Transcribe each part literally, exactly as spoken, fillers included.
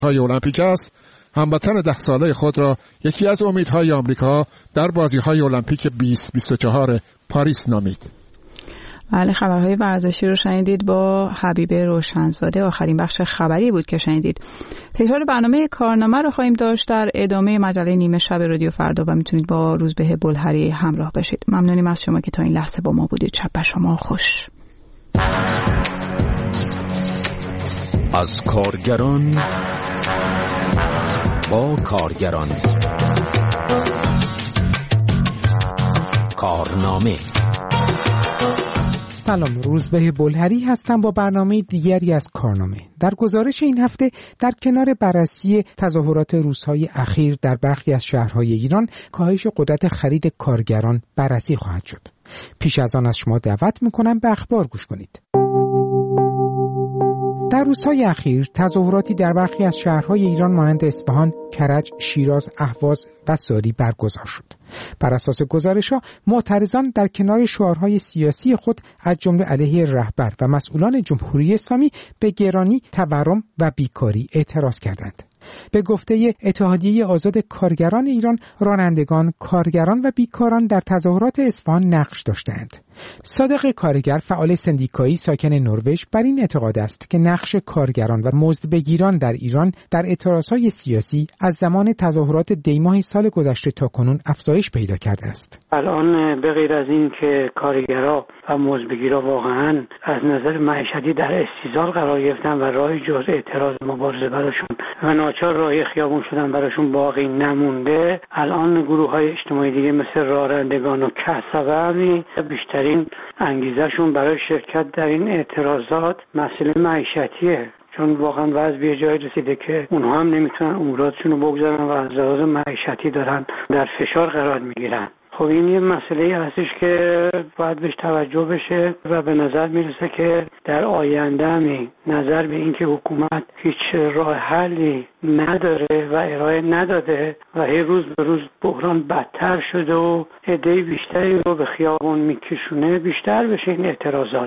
های المپیک است، هموطن ده ساله خود را یکی از امیدهای آمریکا در بازی‌های المپیک بیست بیست و چهار پاریس نامید. بله، خبرهای ورزشی رو شنیدید با حبیب روشنزاده. آخرین بخش خبری بود که شنیدید. تکرار برنامه کارنامه رو خواهیم داشت در ادامه مجله نیمه شب رادیو فردا و میتونید با روزبه بلهری همراه بشید. ممنونیم از شما که تا این لحظه با ما بودید. شب به شما خوش. از کارگران با کارگران، کارنامه. سلام، روزبه بلهری هستم با برنامه دیگری از کارنامه. در گزارش این هفته در کنار بررسی تظاهرات روزهای اخیر در برخی از شهرهای ایران، کاهش قدرت خرید کارگران بررسی خواهد شد. پیش از آن از شما دعوت میکنم به اخبار گوش کنید. در روزهای اخیر تظاهراتی در برخی از شهرهای ایران مانند اصفهان، کرج، شیراز، اهواز و ساری برگزار شد. بر اساس گزارش‌ها، معترضان در کنار شعارهای سیاسی خود از جمله علیه رهبر و مسئولان جمهوری اسلامی به گرانی، تورم و بیکاری اعتراض کردند. به گفته اتحادیه آزاد کارگران ایران، رانندگان، کارگران و بیکاران در تظاهرات اصفهان نقش داشتند. صادق کارگر، فعال سندیکایی ساکن نروژ، بر این اعتقاد است که نقش کارگران و مزدبگیران در ایران در اعتراضهای سیاسی از زمان تظاهرات دیماه سال گذشته تا کنون افزایش پیدا کرده است. الان به غیر از این که کارگرها و مزدبگیرا واقعا از نظر معیشتی در استیضاح قرار گرفتن و راه جز اعتراض مبارزه براشون و ناچار راه خیابون شدن براشون باقی نمونده، الان گروه‌های اجتماعی دیگه مثل رانندگان و کسبه بیشترین انگیزشون برای شرکت در این اعتراضات مسئله معیشتیه، چون واقعا وضع به جای رسیده که اونها هم نمیتونن اموراتشون رو بگذارن و از لحاظ معیشتی دارن در فشار قرار میگیرن. خب این یه مسئله هستش که باید بهش توجه بشه و به نظر میرسه که در آینده همی نظر به این که حکومت هیچ راه حلی نداره و ارائه نداده و هی روز به روز بحران بدتر شده و عده بیشتری رو به خیابون میکشونه، بیشتر بشه این اعتراضات.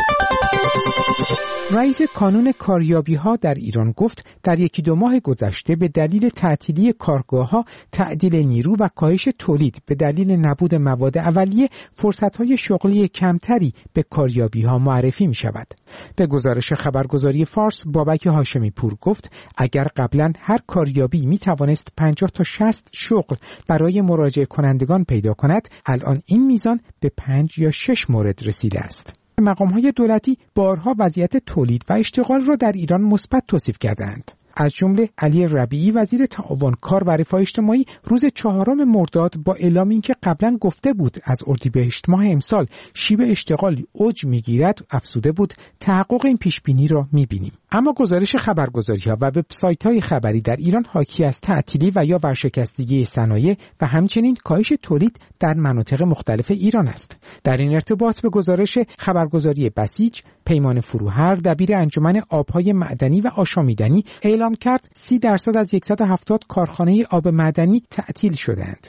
رئیس کانون کاریابی‌ها در ایران گفت در یکی دو ماه گذشته به دلیل تعطیلی کارگاه‌ها، تعدیل نیرو و کاهش تولید به دلیل نبود مواد اولیه، فرصت‌های شغلی کمتری به کاریابی‌ها معرفی می‌شود. به گزارش خبرگزاری فارس، بابک هاشمی پور گفت اگر قبلاً هر کاریابی می‌توانست پنجاه تا شصت شغل برای مراجعه کنندگان پیدا کند، الان این میزان به پنج یا شش مورد رسیده است. مقام‌های دولتی بارها وضعیت تولید و اشتغال را در ایران مثبت توصیف کردند. از جمله علی ربیعی وزیر تعاون کار و رفاه اجتماعی روز چهارم مرداد با اعلام اینکه قبلا گفته بود از اردیبهشت ماه امسال شیب اشتغال اوج میگیرد، افزوده بود تحقق این پیش بینی را میبینیم. اما گزارش خبرگزاری‌ها و وبسایت‌های خبری در ایران حاکی از تعطیلی و یا ورشکستگی صنایع و همچنین کاهش تولید در مناطق مختلف ایران است. در این ارتباط به گزارش خبرگزاری بسیج، پیمان فروهر دبیر انجمن آبهای معدنی و آشامیدنی اعلام کرد سی درصد از صد و هفتاد کارخانه آب معدنی تعطیل شدند.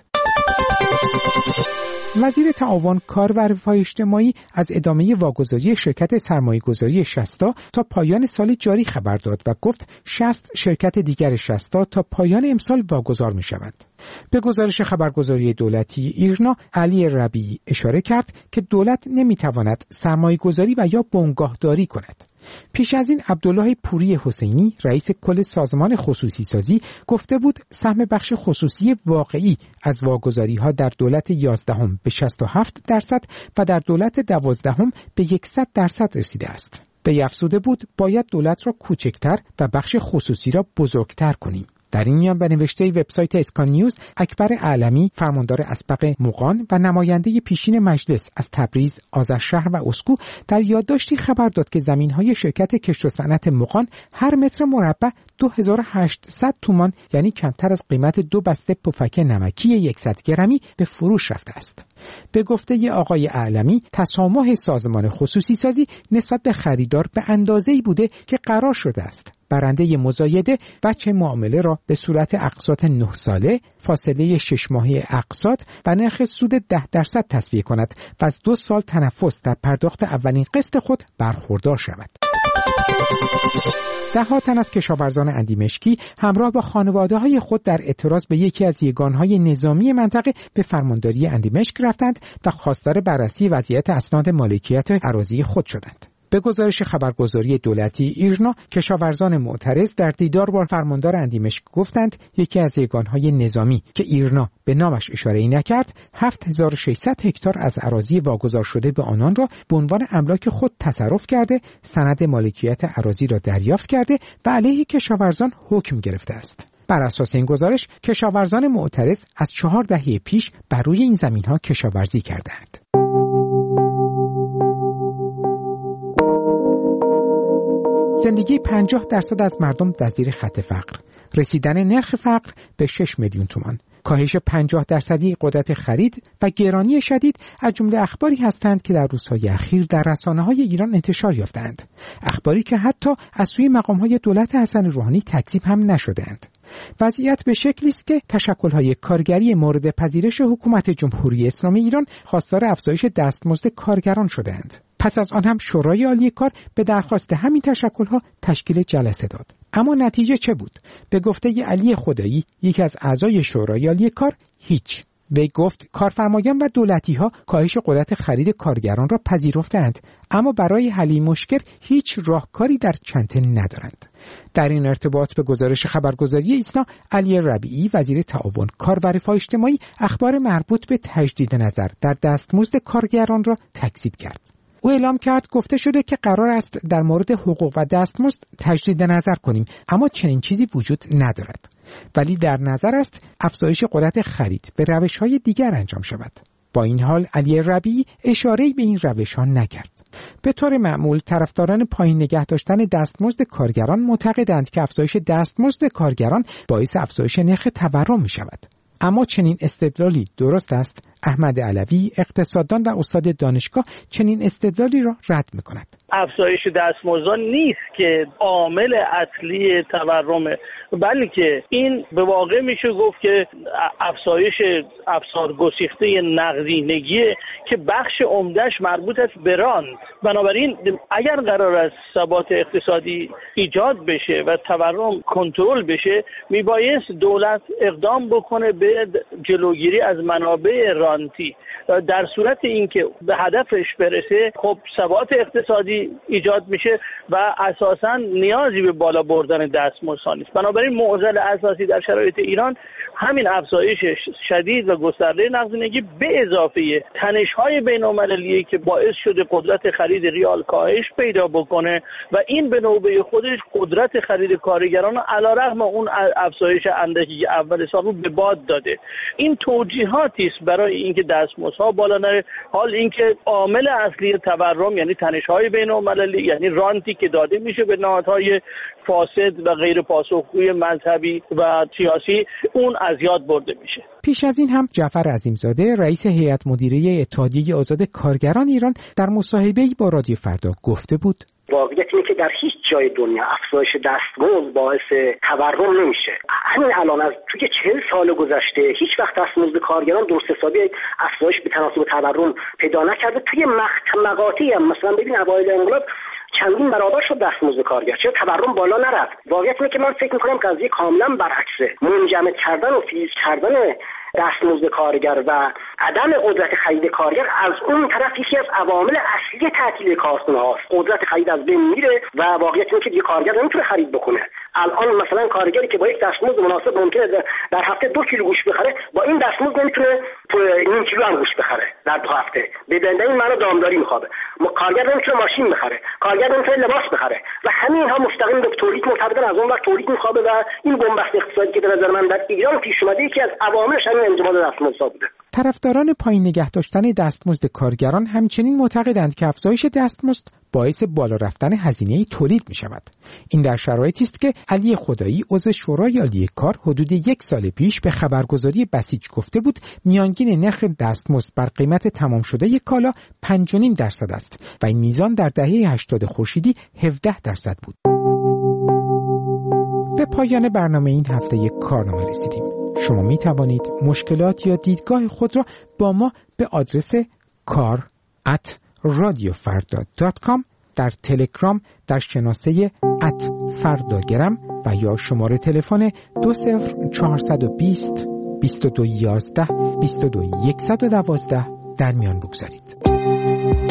وزیر تعاون کار و رفاه اجتماعی از ادامه واگذاری شرکت سرمایه‌گذاری شصتا تا پایان سال جاری خبر داد و گفت شصت شرکت دیگر شصتا تا پایان امسال واگذار می‌شوند. به گزارش خبرگزاری دولتی ایرنا، علی ربیعی اشاره کرد که دولت نمی‌تواند سرمایه‌گذاری و یا بنگاهداری کند. پیش از این عبدالله پوری حسینی رئیس کل سازمان خصوصی سازی گفته بود سهم بخش خصوصی واقعی از واگذاری‌ها در دولت یازدهم به شصت و هفت درصد و در دولت دوازدهم به صد درصد رسیده است. به افزوده بود باید دولت را کوچکتر و بخش خصوصی را بزرگتر کنیم. در این میان به نوشته وبسایت اسکان نیوز، اکبر اعلمی فرماندار اسبق مغان و نماینده پیشین مجلس از تبریز، آذرشهر و اسکو در یادداشتی خبر داد که زمین‌های شرکت کشت و صنعت مغان هر متر مربع دو هزار و هشتصد تومان یعنی کمتر از قیمت دو بسته پفک نمکی صد گرمی به فروش رفته است. به گفته آقای اعلمی، تسامح سازمان خصوصی سازی نسبت به خریدار به اندازه‌ای بوده که قرار شده است برنده مزایده وجه معامله را به صورت اقساط نه ساله، فاصله شش ماهه اقساط و نرخ سود ده درصد تصفیه کند و از دو سال تنفس در پرداخت اولین قسط خود برخوردار شود. ده ها تن از کشاورزان اندیمشکی همراه با خانواده‌های خود در اعتراض به یکی از یگانهای نظامی منطقه به فرمانداری اندیمشک رفتند و خواستار بررسی وضعیت اسناد مالکیت اراضی خود شدند. به گزارش خبرگزاری دولتی ایرنا، کشاورزان معترض در دیدار با فرماندار اندیمشک گفتند یکی از یگانهای نظامی که ایرنا به نامش اشاره‌ای نکرد، هفت هزار و ششصد هکتار از اراضی واگذار شده به آنان را به عنوان املاک خود تصرف کرده، سند مالکیت اراضی را دریافت کرده و علیه کشاورزان حکم گرفته است. بر اساس این گزارش، کشاورزان معترض از چهار دهه پیش بر روی این زمین‌ها کشاورزی کردند. زندگی پنجاه درصد از مردم در زیر خط فقر، رسیدن نرخ فقر به شش میلیون تومان، کاهش پنجاه درصدی قدرت خرید و گرانی شدید از جمله اخباری هستند که در روزهای اخیر در رسانه‌های ایران انتشار یافتند. اخباری که حتی از سوی مقام‌های دولت حسن روحانی تکذیب هم نشده‌اند. وضعیت به شکلی است که تشکل‌های کارگری مورد پذیرش حکومت جمهوری اسلامی ایران خواستار افزایش دستمزد کارگران شده‌اند. پس از آن هم شورای عالی کار به درخواست همین تشکل‌ها تشکیل جلسه داد. اما نتیجه چه بود؟ به گفته علی خدایی، یکی از اعضای شورای عالی کار، هیچ. وی گفت کارفرمایان و دولتی‌ها کاهش قدرت خرید کارگران را پذیرفتند، اما برای حل این مشکل هیچ راهکاری در چنته ندارند. در این ارتباط به گزارش خبرگزاری ایسنا، علی ربیعی وزیر تعاون، کار و رفاه اجتماعی اخبار مربوط به تجدید نظر در دستمزد کارگران را تکذیب کرد. او اعلام کرد گفته شده که قرار است در مورد حقوق و دستمزد تجدید نظر کنیم، اما چنین چیزی وجود ندارد. ولی در نظر است افزایش قدرت خرید به روش‌های دیگر انجام شود. با این حال علی ربیعی اشاره‌ای به این روش‌ها نکرد. به طور معمول طرفداران پایین نگه داشتن دستمزد کارگران معتقدند که افزایش دستمزد کارگران باعث افزایش نرخ تورم می‌شود. اما چنین استدلالی درست است؟ احمد علوی، اقتصاددان و استاد دانشگاه، چنین استدلالی را رد می‌کند. افزایش دستمزد نیست که عامل اصلی تورمه، بلکه این به واقع میشه گفت که افزایش افزار گسیخته نقدینگی که بخش عمدهش مربوط است به رانت. بنابراین اگر قرار است ثبات اقتصادی ایجاد بشه و تورم کنترل بشه، میبایست دولت اقدام بکنه به جلوگیری از منابع رانتی. در صورت اینکه به هدفش برسه، خب ثبات اقتصادی ایجاد میشه و اساساً نیازی به بالا بردن دستمزدها نیست. بنابراین معضل اساسی در شرایط ایران همین افزایش شدید و گسترده نقدینگی به اضافه تنش‌های بین‌المللیه که باعث شده قدرت خرید ریال کاهش پیدا بکنه و این به نوبه خودش قدرت خرید کارگران علیرغم اون افزایش اندکی که اول سال رو به باد داده. این توجیهاتی است برای اینکه دستمزدها بالا نره. حال اینکه عامل اصلی تورم یعنی تنش‌های بین‌المللی، یعنی رانتی که داده میشه به نهادهای فاسد و غیر پاسخگوی مذهبی و سیاسی، اون از یاد برده میشه. پیش از این هم جعفر عظیمزاده، رئیس هیئت مدیره اتحادیه آزاد کارگران ایران، در مصاحبه‌ای با رادیو فردا گفته بود: واقعیت اینه که در هیچ جای دنیا افزایش دستمزد باعث تورم نمیشه. همین الان از توی چهل سال گذشته هیچ وقت دستمزد کارگران درست حسابی افزایش به تناسب تورم پیدا نکرده. توی مقاطعی هم مثلا ببین اوایل انقلاب چندین برابر شد دستمزد کارگر، چرا تورم بالا نرفت؟ واقعیت اینه که من فکر می‌کنم قضیه کاملا برعکسه. منجمد کردن و فیز کردن دستمزد کارگر و عدم قدرت خرید کارگر از اون طرف یکی از عوامل اصلی تعطیل کارخونه هاست. قدرت خرید از بین میره و واقعیت اینه که دیگه کارگر نمیتونه خرید بکنه. الان مثلا کارگری که با یک دستمزد مناسب ممکنه در هفته دو کیلو گوشت بخره، با این دستمزد نمیتونه نیم کیلو هم گوشت بخره در دو هفته. به دلیل این معنی دامداری میخواد. کارگر نمیتونه ماشین بخره، کارگر نمیتونه لباس بخره و همین ها مستقیم به تولید مرتبطن. از اون وقت تولید میخواد و این بنبست اقتصادی که به نظر من در ایران پیش اومده یکی از عواملش همین انجماد دستمزدها بوده. طرفداران پایین نگه داشتن دستمزد کارگران همچنین معتقدند که افزایش دستمزد باعث بالا رفتن هزینه تولید می شود. این در شرایطی است که علی خدایی، عضو شورای عالی کار، حدود یک سال پیش به خبرگزاری بسیج گفته بود میانگین نرخ دستمزد بر قیمت تمام شده یک کالا پنج و نیم درصد است و این میزان در دهه هشتاد خورشیدی هفده درصد بود. به پایان برنامه این هفته یک کارنامه رسیدیم. شما می توانید مشکلات یا دیدگاه خود را با ما به آدرس کار ات رادیو فردا دات کام در تلگرام در شناسه ات فرداگرم و یا شماره تلفن دو صفر چهارصد و بیست بیست و دو یازده بیست و دو صد و دوازده در میان بگذارید.